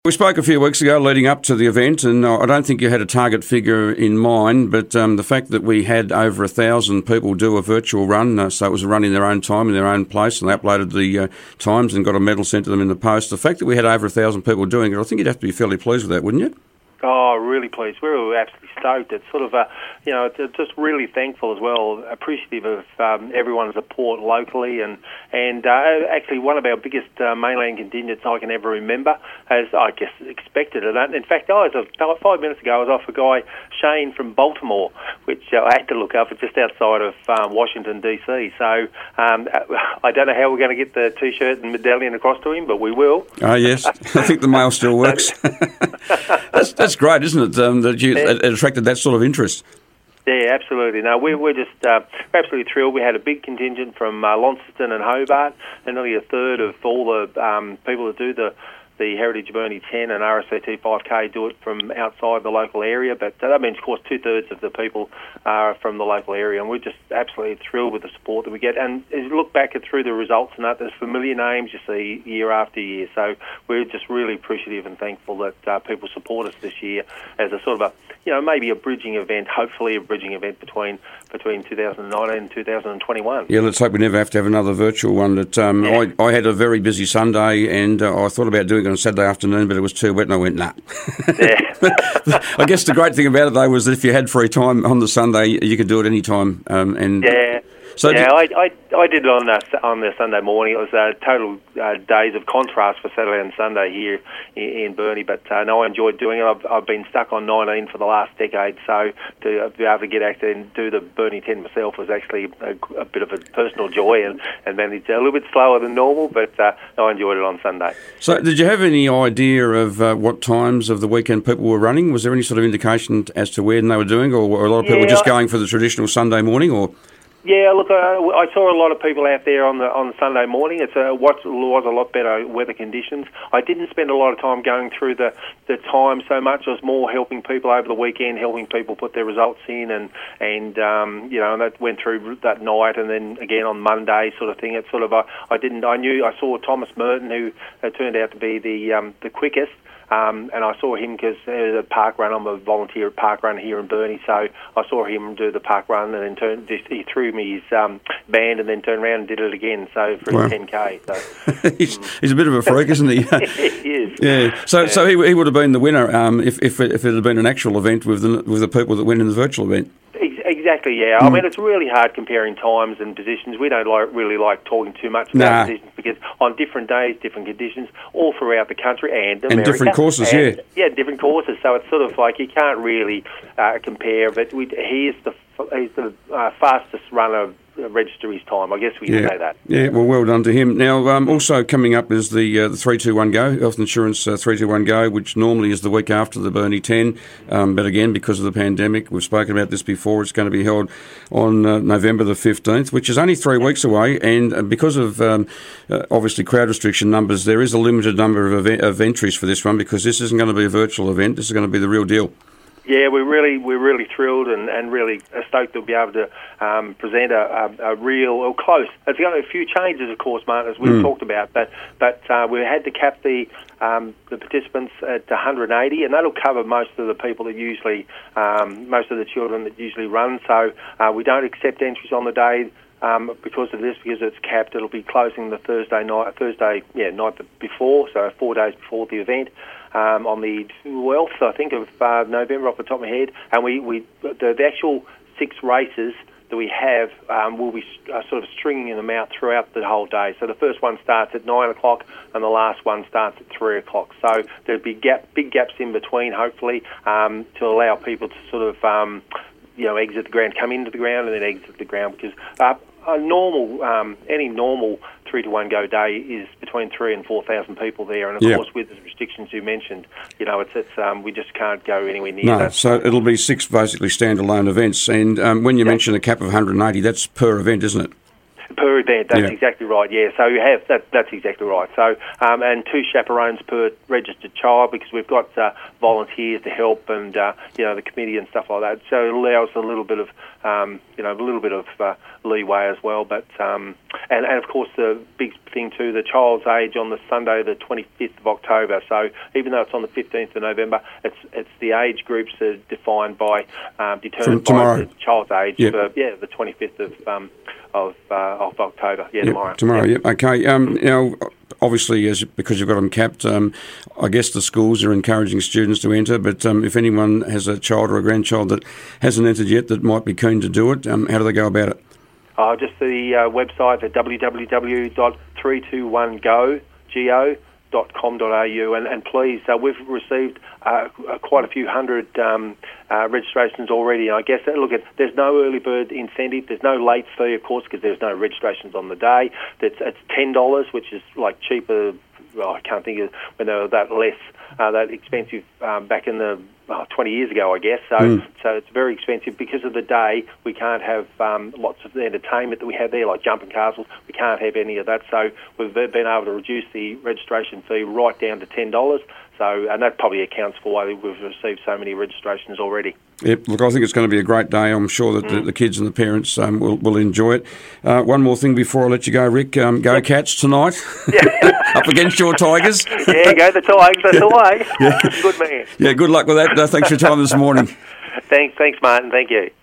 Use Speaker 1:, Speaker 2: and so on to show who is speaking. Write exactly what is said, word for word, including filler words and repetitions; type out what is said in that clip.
Speaker 1: We spoke a few weeks ago leading up to the event, and I don't think you had a target figure in mind, but um, the fact that we had over a thousand people do a virtual run, uh, so it was a run in their own time, in their own place, and they uploaded the uh, times and got a medal sent to them in the post. The fact that we had over a thousand people doing it, I think you'd have to be fairly pleased with that, wouldn't you?
Speaker 2: Oh, really pleased. We were absolutely stoked. It's sort of, a, you know, it's just really thankful as well, appreciative of um, everyone's support locally, and and uh, actually one of our biggest uh, mainland contingents I can ever remember, as I guess expected it. In fact, I was a, five minutes ago I was off a guy, Shane from Baltimore, which uh, I had to look up. It's just outside of um, Washington D C. So um, I don't know how we're going to get the T-shirt and medallion across to him, but we will.
Speaker 1: Oh yes, I think the mail still works. that's, that's Great, isn't it? Um, that you, it attracted that sort of interest.
Speaker 2: Yeah, absolutely. No, we're, we're just uh, absolutely thrilled. We had a big contingent from uh, Launceston and Hobart, and nearly a third of all the um, people that do the the Heritage Burnie ten and R S A T five K do it from outside the local area, but uh, that means, of course, two-thirds of the people are from the local area, and we're just absolutely thrilled with the support that we get. And as you look back at through the results and that, there's familiar names you see year after year, so we're just really appreciative and thankful that uh, people support us this year as a sort of a, you know, maybe a bridging event, hopefully a bridging event between between two thousand nineteen and two thousand twenty-one.
Speaker 1: Yeah, let's hope we never have to have another virtual one. But um, yeah. I, I had a very busy Sunday, and uh, I thought about doing it on Saturday afternoon, but it was too wet, and I went, nah.
Speaker 2: Yeah.
Speaker 1: I guess the great thing about it, though, was that if you had free time on the Sunday, you could do it any time. Um, and
Speaker 2: yeah. So yeah, I, I I did it on the, on the Sunday morning. It was uh, total uh, days of contrast for Saturday and Sunday here in, in Burnie, but uh, no, I enjoyed doing it. I've, I've been stuck on nineteen for the last decade, so to be able to get out there and do the Burnie ten myself was actually a, a bit of a personal joy, and, and managed a little bit slower than normal, but uh, no, I enjoyed it on Sunday.
Speaker 1: So did you have any idea of uh, what times of the weekend people were running? Was there any sort of indication as to when they were doing, or were a lot of people
Speaker 2: yeah,
Speaker 1: just
Speaker 2: I,
Speaker 1: going for the traditional Sunday morning, or...?
Speaker 2: Yeah, look, uh, I saw a lot of people out there on the on Sunday morning. It's a, what was a lot better weather conditions. I didn't spend a lot of time going through the, the time so much. I was more helping people over the weekend, helping people put their results in, and and um, you know, and that went through that night, and then again on Monday, sort of thing. It's sort of a, I didn't. I knew I saw Thomas Merton, who uh, turned out to be the um, the quickest. Um, and I saw him because it was a park run. I'm a volunteer at park run here in Burnie, so I saw him do the park run, and then turned, just, he threw me his um, band and then turned around and did it again. So for
Speaker 1: wow.
Speaker 2: his ten K. So
Speaker 1: he's, he's a bit of a freak, isn't he?
Speaker 2: He is.
Speaker 1: Yeah. So yeah. so he, he would have been the winner um, if if it, if it had been an actual event with the with the people that went in the virtual event.
Speaker 2: Exactly, yeah. Mm. I mean, it's really hard comparing times and positions. We don't like, really like talking too much about
Speaker 1: nah.
Speaker 2: positions because on different days, different conditions, all throughout the country and America.
Speaker 1: And different courses,
Speaker 2: and,
Speaker 1: yeah.
Speaker 2: Yeah, different courses. So it's sort of like you can't really uh, compare, but we, he is the, he's the uh, fastest runner. Register his time. I guess we can
Speaker 1: yeah.
Speaker 2: say that.
Speaker 1: Yeah, well, well done to him. Now, um, also coming up is the uh, the three two one Go, Health Insurance uh, three two one Go, which normally is the week after the Burnie ten. Um, but again, because of the pandemic, we've spoken about this before, it's going to be held on uh, November the fifteenth, which is only three weeks away. And uh, because of, um, uh, obviously, crowd restriction numbers, there is a limited number of, event- of entries for this one because this isn't going to be a virtual event. This is going to be the real deal.
Speaker 2: Yeah, we're really we're really thrilled and, and really stoked to be able to um, present a, a, a real or close. There's got a few changes, of course, Martin, as we've mm. talked about, but but uh, we had to cap the um, the participants at one hundred eighty, and that'll cover most of the people that usually um, most of the children that usually run. So uh, we don't accept entries on the day. Um, because of this, because it's capped, it'll be closing the Thursday night, Thursday, yeah, night before, so four days before the event, um, on the twelfth, I think, of uh, November, off the top of my head. And we, we the, the actual six races that we have um, will be uh, sort of stringing them out throughout the whole day. So the first one starts at nine o'clock, and the last one starts at three o'clock. So there'll be gap, big gaps in between, hopefully, um, to allow people to sort of, um, you know, exit the ground, come into the ground, and then exit the ground, because uh, a normal, um, any normal three to one go day is between three and four thousand people there, and of
Speaker 1: yeah.
Speaker 2: course with the restrictions you mentioned, you know, it's it's um, we just can't go anywhere near
Speaker 1: no,
Speaker 2: that.
Speaker 1: So it'll be six basically standalone events, and um, when you yeah. mention a cap of one hundred eighty, that's per event, isn't it?
Speaker 2: Per event, that's
Speaker 1: Yeah.
Speaker 2: exactly right. Yeah, so you have that. That's exactly right. So, um, and two chaperones per registered child, because we've got uh, volunteers to help, and uh, you know, the committee and stuff like that. So it allows a little bit of um, you know a little bit of uh, leeway as well. But um, and and of course the big thing too, the child's age on the Sunday, the twenty-fifth of October. So even though it's on the fifteenth of November, it's it's the age groups that are defined by um, determined by the child's age.
Speaker 1: Yep.
Speaker 2: For, yeah, the twenty-fifth of um, of uh, of October. Yeah,
Speaker 1: yep.
Speaker 2: tomorrow.
Speaker 1: Tomorrow.
Speaker 2: Yep.
Speaker 1: Yep. Okay. Um, now, obviously, as because you've got them capped, um, I guess the schools are encouraging students to enter. But um, if anyone has a child or a grandchild that hasn't entered yet, that might be keen to do it, um, how do they go about it?
Speaker 2: Uh, just the uh, website at w w w dot three two one go dot com dot a u, and, and please, uh, we've received uh, quite a few hundred um, uh, registrations already. And I guess, uh, look, at there's no early bird incentive, there's no late fee, of course, because there's no registrations on the day. It's, it's ten dollars, which is like cheaper. Well, I can't think of when they were that less, uh, that expensive um, back in the oh, twenty years ago, I guess. So, mm. so it's very expensive because of the day. We can't have um, lots of the entertainment that we have there, like jumping castles. We can't have any of that. So we've been able to reduce the registration fee right down to ten dollars. So, and that probably accounts for why we've received so many registrations already.
Speaker 1: Yep, look, I think it's going to be a great day. I'm sure that mm. the, the kids and the parents um, will, will enjoy it. Uh, one more thing before I let you go, Rick. Um, go yep. Cats tonight. Yeah. Up against your Tigers.
Speaker 2: Yeah, go the Tigers. That's the way. Yeah. Good man.
Speaker 1: Yeah, good luck with that. Uh, thanks for your time this morning.
Speaker 2: Thanks, thanks, Martin. Thank you.